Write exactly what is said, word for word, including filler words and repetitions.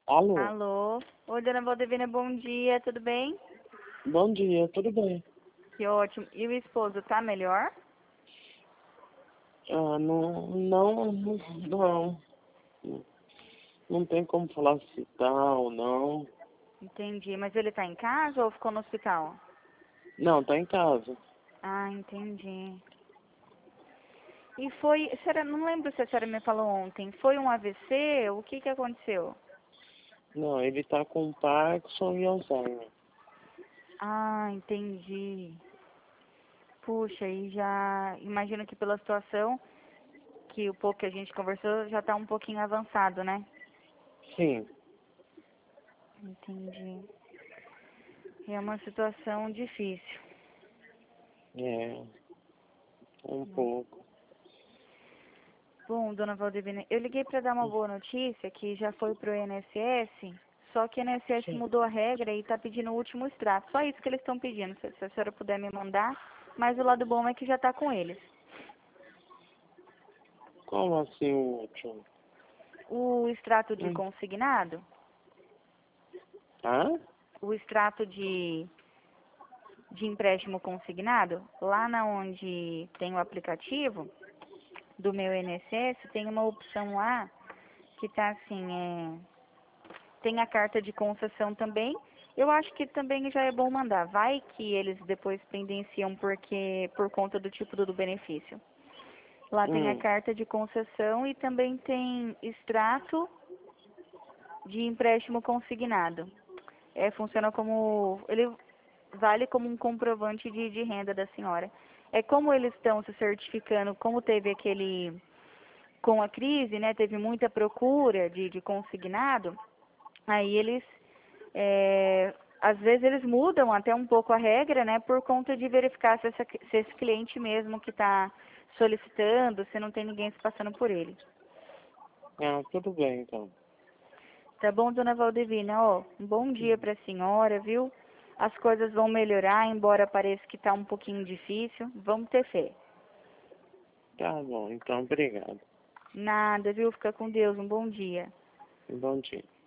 Alô, Alô? Oi, dona Valdevina, bom dia, tudo bem? bom dia, tudo bem? Que ótimo. E o esposo tá melhor? Ah, não, não, não, não, não tem como falar se tá ou não. Entendi. Mas ele tá em casa ou ficou no hospital? Não, tá em casa. Ah, entendi. E foi, a senhora, não lembro se a senhora me falou ontem, foi um A V C? O que que aconteceu? Não, ele tá com Parkinson e Alzheimer. Ah, entendi. Puxa, e já imagino que pela situação, que o pouco que a gente conversou já tá um pouquinho avançado, né? Sim, Entendi. É uma situação difícil. é, um pouco. Bom, dona Valdivina, eu liguei para dar uma boa notícia que já foi pro I N S S, só que o I N S S Sim. mudou a regra e está pedindo o último extrato. Só isso que eles estão pedindo, se, se a senhora puder me mandar. Mas o lado bom é que já está com eles. Como assim o último? O extrato de Hum. consignado, Ah? o extrato de, de empréstimo consignado, lá na onde tem o aplicativo do meu I N S S, tem uma opção lá que está assim, é, tem a carta de concessão também. Eu acho que também já é bom mandar. Vai que eles depois pendenciam porque por conta do tipo do benefício. Lá tem a Hum, carta de concessão e também tem extrato de empréstimo consignado. É, funciona como, ele vale como um comprovante de, de renda da senhora. É como eles estão se certificando, como teve aquele, com a crise, né, teve muita procura de, de consignado, aí eles, é, às vezes eles mudam até um pouco a regra, né, por conta de verificar se, essa, se esse cliente mesmo que está solicitando, se não tem ninguém se passando por ele. ah, tudo bem então. Tá bom, dona Valdivina? Ó, um bom dia para a senhora, viu? As coisas vão melhorar, embora pareça que tá um pouquinho difícil. Vamos ter fé. Tá bom, então obrigado. Nada, viu? Fica com Deus. Um bom dia. Bom dia.